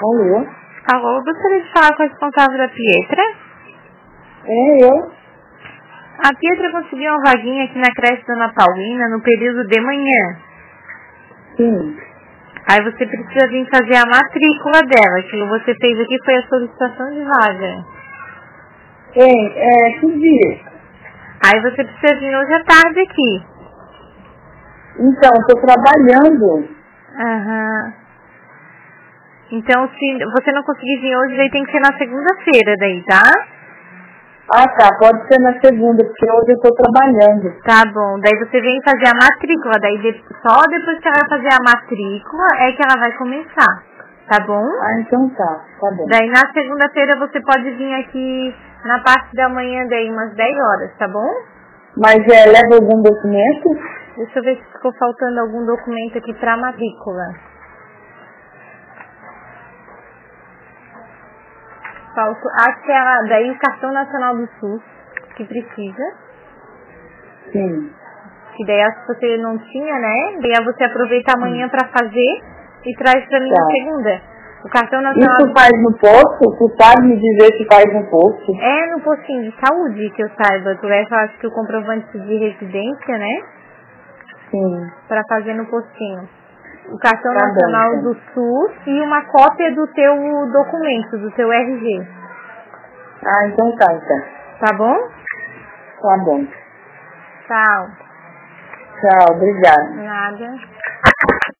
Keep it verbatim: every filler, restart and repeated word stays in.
Alô? Alô, eu gostaria de falar com a responsável da Pietra. É, eu? A Pietra conseguiu uma vaguinha aqui na creche Dona Paulina no período de manhã. Sim. Aí você precisa vir fazer a matrícula dela. Aquilo que você fez aqui foi a solicitação de vaga. Tem, é, que dia? Aí você precisa vir hoje à tarde aqui. Então, estou trabalhando. Aham. Então, se você não conseguir vir hoje, daí tem que ser na segunda-feira daí, tá? Ah, tá, pode ser na segunda, porque hoje eu estou trabalhando. Tá bom. Daí você vem fazer a matrícula. Daí de- só depois que ela vai fazer a matrícula é que ela vai começar. Tá bom? Ah, então tá, tá bom. Daí na segunda-feira você pode vir aqui na parte da manhã, daí umas dez horas, tá bom? Mas é, leva algum documento? Deixa eu ver se ficou faltando algum documento aqui pra matrícula. Falta, acho que é a- daí o cartão nacional do SUS que precisa. Sim. Que daí acho que você não tinha, né? Daí você aproveita amanhã Sim. pra fazer e traz pra mim Tá. na segunda. O cartão nacional Isso faz no posto? Tu sabe me dizer se faz no posto? é no postinho de saúde, que eu saiba. Tu leva, acho que o comprovante de residência, né? Sim. Pra fazer no postinho. O cartão Tá nacional bom, então. do SUS e uma cópia do teu documento, do teu R G. Ah, então tá, então. Tá bom? Tá bom. Tchau. Tchau, obrigada. Nada.